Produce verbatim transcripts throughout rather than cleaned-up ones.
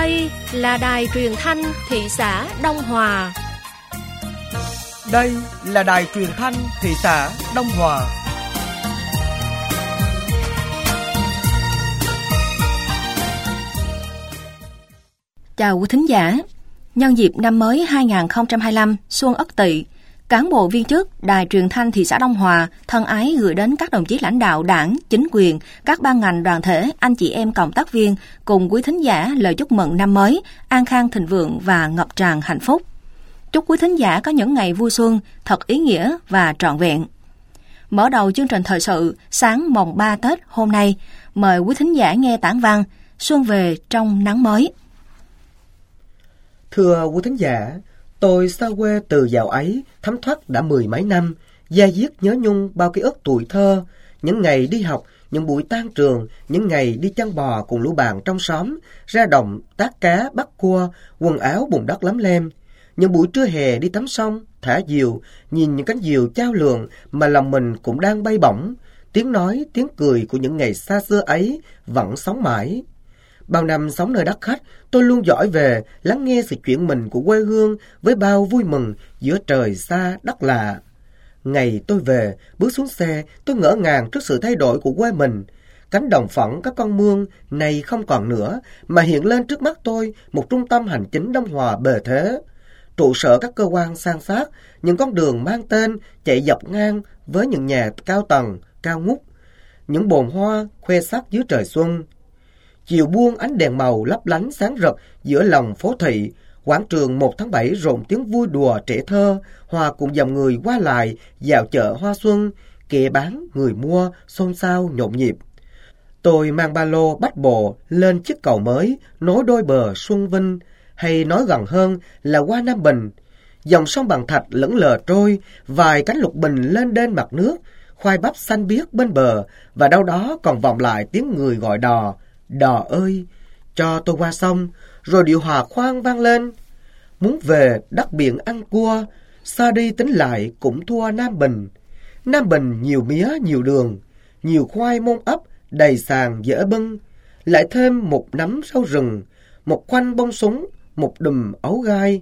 Đây là đài truyền thanh thị xã Đông Hòa. Đây là đài truyền thanh thị xã Đông Hòa. Chào quý thính giả. Nhân dịp năm mới hai không hai lăm Xuân Ất Tỵ, cán bộ viên chức đài truyền thanh thị xã Đông Hòa thân ái gửi đến các đồng chí lãnh đạo đảng, chính quyền, các ban ngành đoàn thể, anh chị em cộng tác viên cùng quý thính giả lời chúc mừng năm mới, an khang thịnh vượng và ngập tràn hạnh phúc. Chúc quý thính giả có những ngày vui xuân thật ý nghĩa và trọn vẹn. Mở đầu chương trình thời sự sáng mồng ba Tết hôm nay, mời quý thính giả nghe tản văn Xuân về trong nắng mới. Thưa quý thính giả, tôi xa quê từ dạo ấy, thấm thoát đã mười mấy năm, da diết nhớ nhung bao ký ức tuổi thơ, những ngày đi học, những buổi tan trường, những ngày đi chăn bò cùng lũ bạn trong xóm, ra đồng, tát cá, bắt cua, quần áo bùn đất lấm lem. Những buổi trưa hè đi tắm sông, thả diều, nhìn những cánh diều chao lượn mà lòng mình cũng đang bay bổng. Tiếng nói, tiếng cười của những ngày xa xưa ấy vẫn sống mãi. Bao năm sống nơi đất khách, tôi luôn dõi về, lắng nghe sự chuyển mình của quê hương với bao vui mừng giữa trời xa đất lạ. Ngày tôi về, bước xuống xe, tôi ngỡ ngàng trước sự thay đổi của quê mình. Cánh đồng phẳng các con mương này không còn nữa, mà hiện lên trước mắt tôi một trung tâm hành chính Đông Hòa bề thế. Trụ sở các cơ quan san sát, những con đường mang tên chạy dọc ngang với những nhà cao tầng, cao ngút, những bồn hoa khoe sắc dưới trời xuân. Chiều buông ánh đèn màu lấp lánh sáng rực giữa lòng phố thị, quảng trường một tháng bảy rộn tiếng vui đùa trẻ thơ, hòa cùng dòng người qua lại dạo chợ hoa xuân, kẻ bán người mua xôn xao nhộn nhịp. Tôi mang ba lô bách bộ lên chiếc cầu mới nối đôi bờ Xuân Vinh, hay nói gần hơn là qua Nam Bình. Dòng sông Bằng Thạch lững lờ trôi, vài cánh lục bình lên đên mặt nước, khoai bắp xanh biếc bên bờ, và đâu đó còn vọng lại tiếng người gọi đò. Đò ơi, cho tôi qua sông. Rồi điệu hò khoan vang lên. Muốn về đất biển ăn cua, xa đi tính lại cũng thua Nam Bình. Nam Bình nhiều mía nhiều đường, nhiều khoai môn ấp đầy sàn dễ bưng, lại thêm một nắm rau rừng, một khoanh bông súng, một đùm ấu gai.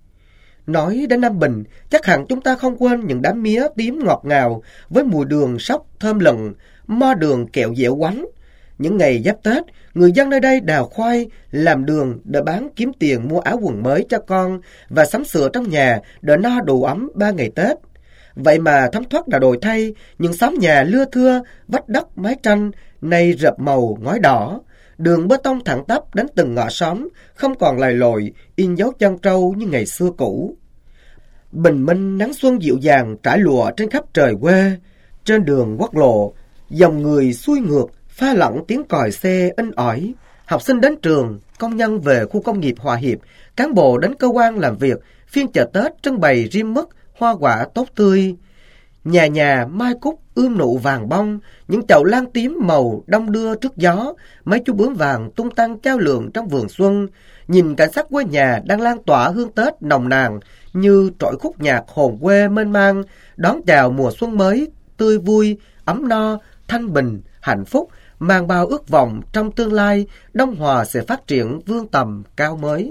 Nói đến Nam Bình, chắc hẳn chúng ta không quên những đám mía tím ngọt ngào với mùi đường sóc thơm lừng, mo đường kẹo dẻo quánh. Những ngày giáp Tết, người dân nơi đây đào khoai, làm đường để bán kiếm tiền mua áo quần mới cho con và sắm sửa trong nhà để no đủ ấm ba ngày Tết. Vậy mà thấm thoát đã đổi thay, những xóm nhà lưa thưa, vách đất mái tranh, nay rợp màu ngói đỏ. Đường bê tông thẳng tắp đến từng ngõ xóm, không còn lầy lội, in dấu chân trâu như ngày xưa cũ. Bình minh nắng xuân dịu dàng trải lụa trên khắp trời quê. Trên đường quốc lộ, dòng người xuôi ngược, pha lẫn tiếng còi xe in ỏi. Học sinh đến trường, công nhân về khu công nghiệp Hòa Hiệp, cán bộ đến cơ quan làm việc, phiên chợ Tết trưng bày riêm mứt, hoa quả tốt tươi. Nhà nhà mai cúc ươm nụ vàng bông, những chậu lan tím màu đong đưa trước gió, mấy chú bướm vàng tung tăng chao lượn trong vườn xuân. Nhìn cảnh sắc quê nhà đang lan tỏa hương Tết nồng nàn như trỗi khúc nhạc hồn quê mênh mang, đón chào mùa xuân mới tươi vui, ấm no, thanh bình, hạnh phúc, mang bao ước vọng trong tương lai Đông Hòa sẽ phát triển vươn tầm cao mới.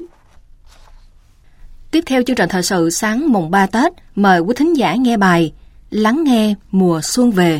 Tiếp theo chương trình thời sự sáng mùng ba Tết, mời quý thính giả nghe bài Lắng nghe mùa xuân về.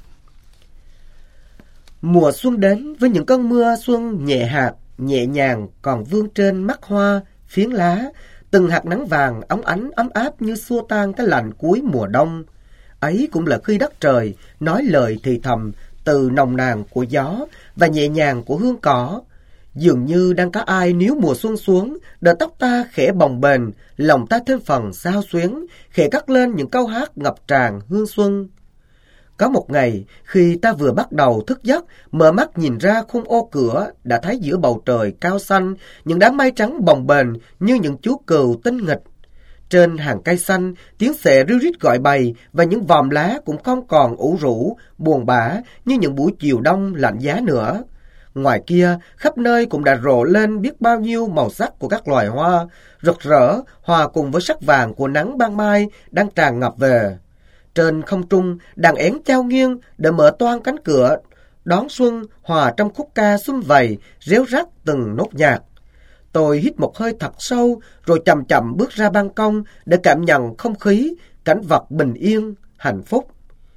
Mùa xuân đến với những cơn mưa xuân nhẹ hạt, nhẹ nhàng còn vương trên mắt hoa, phiến lá, từng hạt nắng vàng óng ánh ấm áp như xua tan cái lạnh cuối mùa đông. Ấy cũng là khi đất trời nói lời thì thầm từ nồng nàn của gió và nhẹ nhàng của hương cỏ. Dường như đang có ai níu mùa xuân xuống, để tóc ta khẽ bồng bềnh, lòng ta thêm phần xao xuyến, khẽ cất lên những câu hát ngập tràn hương xuân. Có một ngày, khi ta vừa bắt đầu thức giấc, mở mắt nhìn ra khung ô cửa, đã thấy giữa bầu trời cao xanh, những đám mây trắng bồng bềnh như những chú cừu tinh nghịch. Trên hàng cây xanh, tiếng xệ ríu rít gọi bầy và những vòm lá cũng không còn ủ rũ, buồn bã như những buổi chiều đông lạnh giá nữa. Ngoài kia, khắp nơi cũng đã rộ lên biết bao nhiêu màu sắc của các loài hoa, rực rỡ, hòa cùng với sắc vàng của nắng ban mai đang tràn ngập về. Trên không trung, đàn én chao nghiêng để mở toang cánh cửa, đón xuân hòa trong khúc ca xuân vầy, réo rắt từng nốt nhạc. Tôi hít một hơi thật sâu, rồi chậm chậm bước ra ban công để cảm nhận không khí, cảnh vật bình yên, hạnh phúc.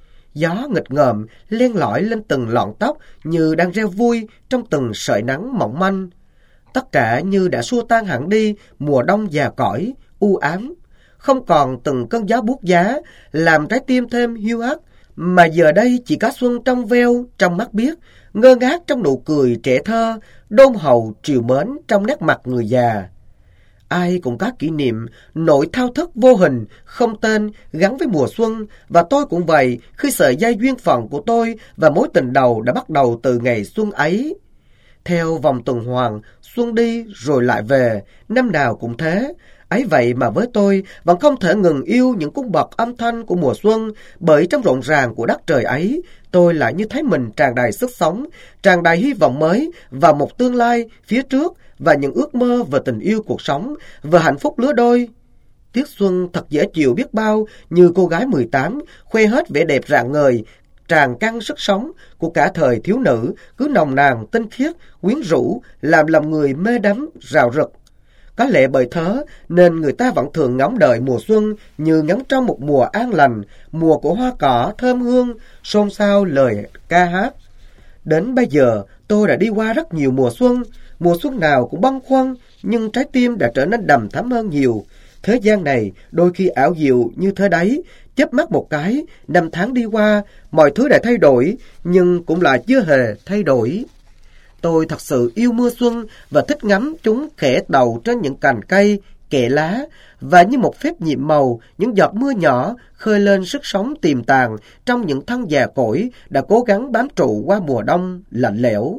Gió nghịch ngợm len lỏi lên từng lọn tóc như đang reo vui trong từng sợi nắng mỏng manh. Tất cả như đã xua tan hẳn đi mùa đông già cỗi, u ám. Không còn từng cơn gió buốt giá làm trái tim thêm hiu hắt, mà giờ đây chỉ có xuân trong veo, trong mắt biếc, ngơ ngác trong nụ cười trẻ thơ, đôn hậu trìu mến trong nét mặt người già. Ai cũng có kỷ niệm, nỗi thao thức vô hình, không tên gắn với mùa xuân, và tôi cũng vậy khi sợi dây duyên phận của tôi và mối tình đầu đã bắt đầu từ ngày xuân ấy. Theo vòng tuần hoàn, xuân đi rồi lại về, năm nào cũng thế. Ấy vậy mà với tôi vẫn không thể ngừng yêu những cung bậc âm thanh của mùa xuân, bởi trong rộn ràng của đất trời ấy, tôi lại như thấy mình tràn đầy sức sống, tràn đầy hy vọng mới và một tương lai phía trước, và những ước mơ về tình yêu cuộc sống và hạnh phúc lứa đôi. Tiết xuân thật dễ chịu biết bao, như cô gái mười tám khoe hết vẻ đẹp rạng ngời, tràn căng sức sống của cả thời thiếu nữ, cứ nồng nàn tinh khiết, quyến rũ, làm lòng người mê đắm, rào rực. Có lẽ bởi thế nên người ta vẫn thường ngóng đợi mùa xuân như ngóng trong một mùa an lành, mùa của hoa cỏ thơm hương, xôn xao lời ca hát. Đến bây giờ tôi đã đi qua rất nhiều mùa xuân, mùa xuân nào cũng bâng khuâng, nhưng trái tim đã trở nên đầm thắm hơn nhiều. Thế gian này đôi khi ảo diệu như thế đấy, chớp mắt một cái, năm tháng đi qua, mọi thứ đã thay đổi, nhưng cũng là chưa hề thay đổi. Tôi thật sự yêu mưa xuân và thích ngắm chúng khẽ đầu trên những cành cây, kẽ lá, và như một phép nhiệm màu, những giọt mưa nhỏ khơi lên sức sống tiềm tàng trong những thân già cỗi đã cố gắng bám trụ qua mùa đông lạnh lẽo.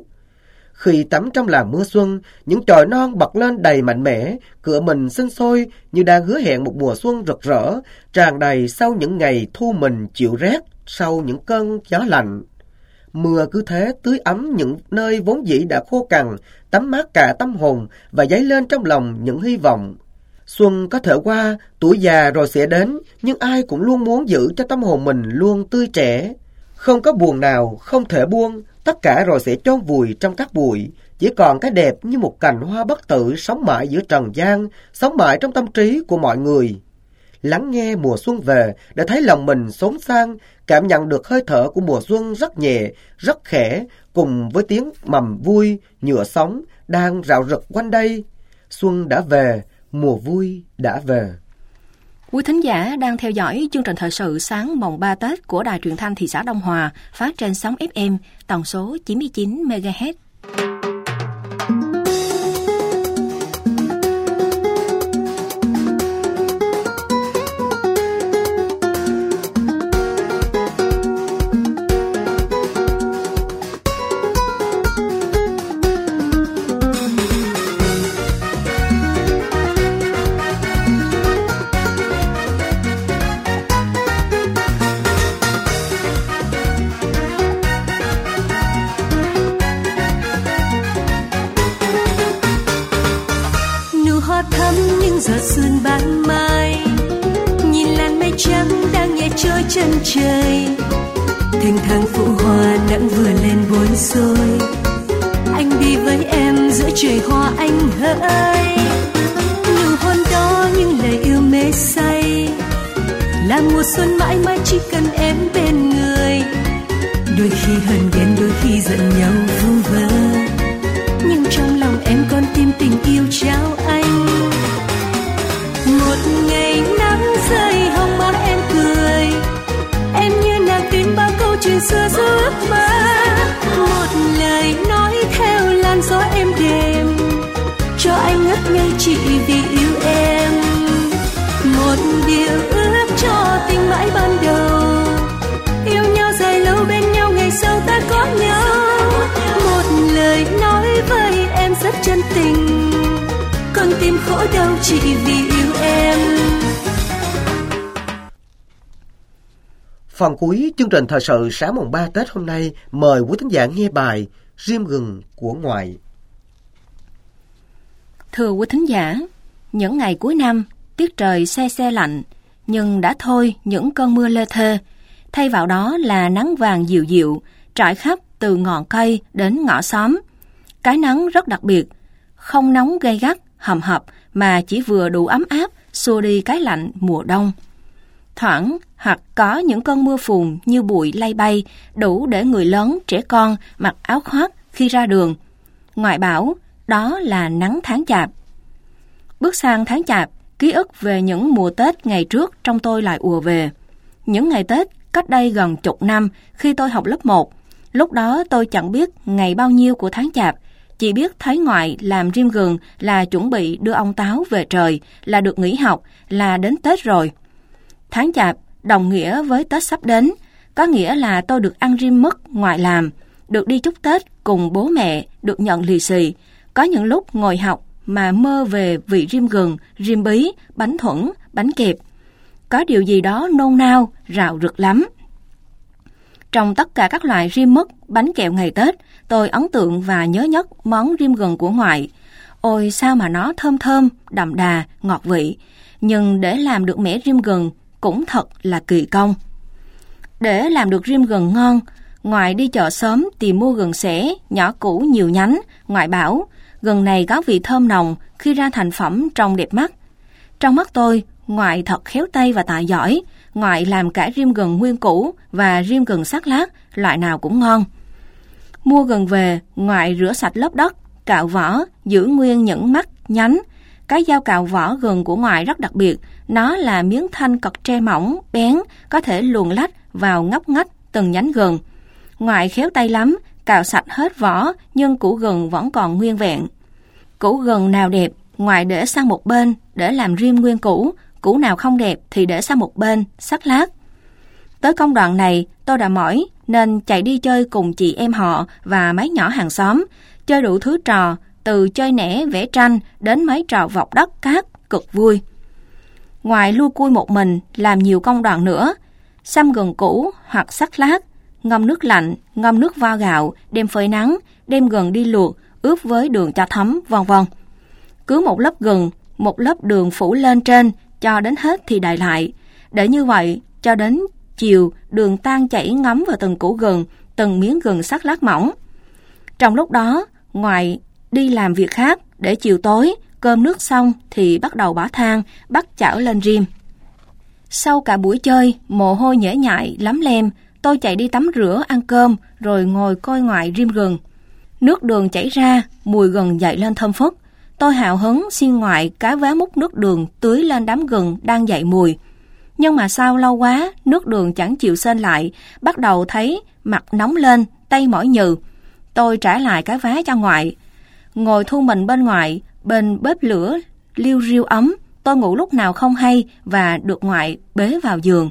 Khi tắm trong làn mưa xuân, những chồi non bật lên đầy mạnh mẽ, cửa mình sinh sôi như đang hứa hẹn một mùa xuân rực rỡ, tràn đầy sau những ngày thu mình chịu rét, sau những cơn gió lạnh. Mưa cứ thế tưới ấm những nơi vốn dĩ đã khô cằn, tắm mát cả tâm hồn và dấy lên trong lòng những hy vọng. Xuân có thể qua, tuổi già rồi sẽ đến, nhưng ai cũng luôn muốn giữ cho tâm hồn mình luôn tươi trẻ. Không có buồn nào không thể buông, tất cả rồi sẽ chôn vùi trong cát bụi. Chỉ còn cái đẹp như một cành hoa bất tử sống mãi giữa trần gian, sống mãi trong tâm trí của mọi người. Lắng nghe mùa xuân về để thấy lòng mình xốn sang, cảm nhận được hơi thở của mùa xuân rất nhẹ, rất khẽ, cùng với tiếng mầm vui, nhựa sống đang rạo rực quanh đây. Xuân đã về, mùa vui đã về. Quý thính giả đang theo dõi chương trình thời sự sáng mồng ba Tết của Đài Truyền thanh thị xã Đông Hòa, phát trên sóng ép em tần số chín mươi chín mê ga héc. Giọt xuân ban mai, nhìn làn mây trắng đang nhẹ trôi chân trời, thênh thang phụ hoa nắng vừa lên buồn xôi. Anh đi với em giữa trời hoa anh hỡi, nụ hôn đó những lời yêu mê say, là mùa xuân mãi mãi chỉ cần em bên người. Đôi khi hờn ghen, đôi khi giận nhau vu vơ, nhưng trong lòng em còn tim tình yêu trao anh. Một ngày nắng rơi hồng má em cười, em như nàng tin bao câu chuyện xưa giữa ước mơ. Một lời nói theo làn gió êm đềm, cho anh ngất ngây chỉ vì yêu em. Một điều ước cho tình mãi ban đầu, yêu nhau dài lâu bên nhau ngày sau ta có nhau. Một lời nói với em rất chân tình, con tim khổ đau chỉ vì yêu em. Phần cuối chương trình thời sự sáng mùng ba Tết hôm nay, mời quý thính giả nghe bài Rim Gừng của Ngoại. Thưa quý thính giả, những ngày cuối năm, tiết trời se se lạnh, nhưng đã thôi những cơn mưa lê thê. Thay vào đó là nắng vàng dịu dịu, trải khắp từ ngọn cây đến ngõ xóm. Cái nắng rất đặc biệt, không nóng gay gắt, hầm hập mà chỉ vừa đủ ấm áp xua đi cái lạnh mùa đông. Thoảng hoặc có những cơn mưa phùn như bụi lay bay, đủ để người lớn, trẻ con mặc áo khoác khi ra đường. Ngoại bảo đó là nắng tháng Chạp. Bước sang tháng Chạp, ký ức về những mùa Tết ngày trước trong tôi lại ùa về. Những ngày Tết cách đây gần chục năm khi tôi học lớp một. Lúc đó tôi chẳng biết ngày bao nhiêu của tháng Chạp, chỉ biết thấy ngoại làm rim gừng là chuẩn bị đưa ông Táo về trời, là được nghỉ học, là đến Tết rồi. Tháng Chạp đồng nghĩa với Tết sắp đến, có nghĩa là tôi được ăn rim mứt ngoại làm, được đi chúc Tết cùng bố mẹ, được nhận lì xì. Có những lúc ngồi học mà mơ về vị rim gừng, rim bí, bánh thuẫn, bánh kẹp. Có điều gì đó nôn nao, rạo rực lắm. Trong tất cả các loại rim mứt, bánh kẹo ngày Tết, tôi ấn tượng và nhớ nhất món rim gừng của ngoại. Ôi sao mà nó thơm thơm, đậm đà, ngọt vị. Nhưng để làm được mẻ rim gừng cũng thật là kỳ công. Để làm được rim gừng ngon, ngoại đi chợ sớm tìm mua gừng xẻ, nhỏ củ nhiều nhánh. Ngoại bảo, gừng này có vị thơm nồng, khi ra thành phẩm trông đẹp mắt. Trong mắt tôi, ngoại thật khéo tay và tài giỏi. Ngoại làm cả rim gừng nguyên củ và rim gừng sắc lát, loại nào cũng ngon. Mua gừng về, ngoại rửa sạch lớp đất, cạo vỏ, giữ nguyên những mắt, nhánh. Cái dao cạo vỏ gừng của ngoại rất đặc biệt, nó là miếng thanh cật tre mỏng, bén, có thể luồn lách vào ngóc ngách từng nhánh gừng. Ngoại khéo tay lắm, cạo sạch hết vỏ nhưng củ gừng vẫn còn nguyên vẹn. Củ gừng nào đẹp, ngoại để sang một bên để làm rim nguyên củ, củ nào không đẹp thì để sang một bên, sắc lát. Tới công đoạn này tôi đã mỏi nên chạy đi chơi cùng chị em họ và mấy nhỏ hàng xóm, chơi đủ thứ trò, từ chơi nẻ vẽ tranh đến mấy trò vọc đất cát, cực vui. Ngoại lui cui một mình làm nhiều công đoạn nữa, xăm gừng củ hoặc sắc lát, ngâm nước lạnh, ngâm nước vo gạo, đem phơi nắng, đem gừng đi luộc, ướp với đường cho thấm, vân vân. Cứ một lớp gừng, một lớp đường phủ lên trên, cho đến hết thì đậy lại. Để như vậy, cho đến chiều, đường tan chảy ngấm vào từng củ gừng, từng miếng gừng sắc lát mỏng. Trong lúc đó, ngoại đi làm việc khác, để chiều tối, cơm nước xong thì bắt đầu bỏ than, bắt chảo lên rim. Sau cả buổi chơi, mồ hôi nhễ nhại, lắm lem, tôi chạy đi tắm rửa, ăn cơm, rồi ngồi coi ngoại rim gừng. Nước đường chảy ra, mùi gừng dậy lên thơm phức. Tôi hào hứng xin ngoại cái vá múc nước đường tưới lên đám gừng đang dậy mùi. Nhưng mà sao lâu quá, nước đường chẳng chịu xên lại, bắt đầu thấy mặt nóng lên, tay mỏi nhừ. Tôi trả lại cái vá cho ngoại. Ngồi thu mình bên ngoại, bên bếp lửa, liu riu ấm, tôi ngủ lúc nào không hay và được ngoại bế vào giường.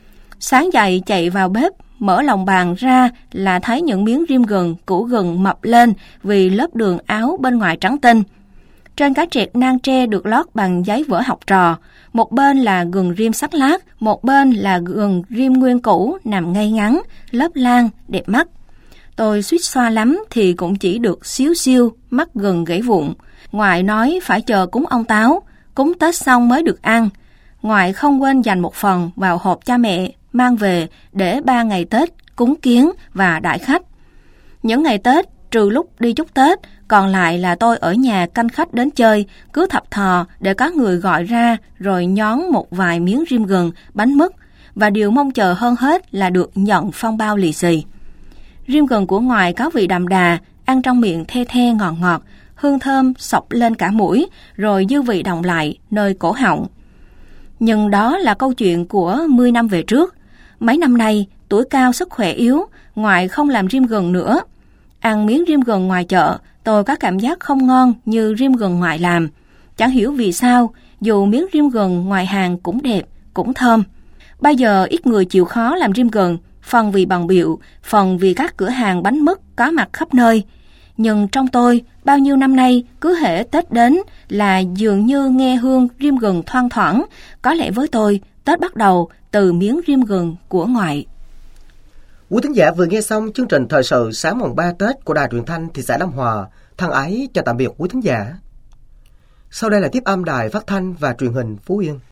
Sáng dậy chạy vào bếp, mở lòng bàn ra là thấy những miếng rim gừng, củ gừng mập lên vì lớp đường áo bên ngoài trắng tinh. Trên cái trẹt nang tre được lót bằng giấy vỡ học trò, một bên là gừng rim sắc lát, một bên là gừng rim nguyên củ nằm ngay ngắn, lớp lan, đẹp mắt. Tôi suýt xoa lắm thì cũng chỉ được xíu xiu, mắt gừng gãy vụn. Ngoại nói phải chờ cúng ông Táo, cúng Tết xong mới được ăn. Ngoại không quên dành một phần vào hộp cha mẹ, mang về để ba ngày Tết cúng kiến và đãi khách. Những ngày Tết, trừ lúc đi chúc Tết, còn lại là tôi ở nhà canh khách đến chơi, cứ thập thò để có người gọi ra rồi nhón một vài miếng rim gừng, bánh mứt, và điều mong chờ hơn hết là được nhận phong bao lì xì. Rim gừng của ngoại có vị đậm đà, ăn trong miệng the the ngọt ngọt, hương thơm xộc lên cả mũi, rồi dư vị đọng lại nơi cổ họng. Nhưng đó là câu chuyện của mười năm về trước. Mấy năm nay, tuổi cao sức khỏe yếu, ngoại không làm rim gừng nữa. Ăn miếng rim gừng ngoài chợ, tôi có cảm giác không ngon như rim gừng ngoại làm. Chẳng hiểu vì sao, dù miếng rim gừng ngoài hàng cũng đẹp, cũng thơm. Bây giờ ít người chịu khó làm rim gừng, phần vì bận bịu, phần vì các cửa hàng bánh mứt có mặt khắp nơi. Nhưng trong tôi, bao nhiêu năm nay, cứ hễ Tết đến là dường như nghe hương rim gừng thoang thoảng. Có lẽ với tôi, Tết bắt đầu từ miếng rim gừng của ngoại. Quý thính giả vừa nghe xong chương trình thời sự sáng mùng ba Tết của Đài Truyền thanh thị xã Đông Hòa. Thân ái chào tạm biệt quý thính giả. Sau đây là tiếp âm Đài Phát thanh và Truyền hình Phú Yên.